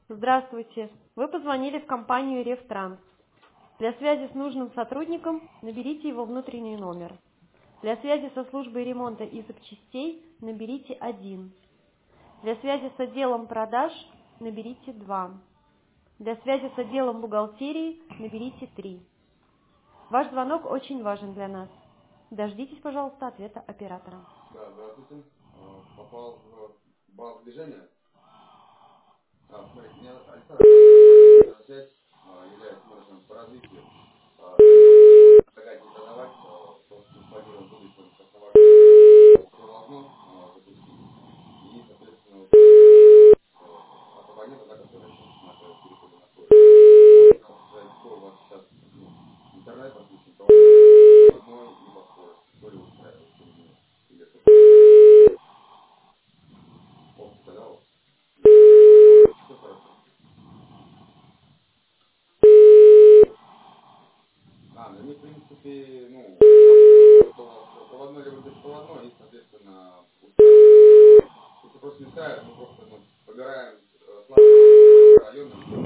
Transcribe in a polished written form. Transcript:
Здравствуйте. Вы позвонили в компанию Ревтранс. Для связи с нужным сотрудником наберите его внутренний номер. Для связи со службой ремонта и запчастей наберите 1. Для связи с отделом продаж наберите 2. Для связи с отделом бухгалтерии наберите 3. Ваш звонок очень важен для нас. Дождитесь, пожалуйста, ответа оператора. Да, здравствуйте. Попал в базу движения. Смотрите, меня Александр, связь является менеджером по развитию. Предлагать не продавать, просто планировал будущем основать волну запустить. И, соответственно, вот, от абонента, да, который на переходе находится. Сказать, какой у вас сейчас интернет подключен, то одной либо скорость. То ли устраивает, то ли нет. Или это оптика, да, вот. Все хорошо. Ну они, в принципе, проводной либо беспроводной, и, соответственно, устраивает. Если просто не устраивает, мы просто побираем слабые районы.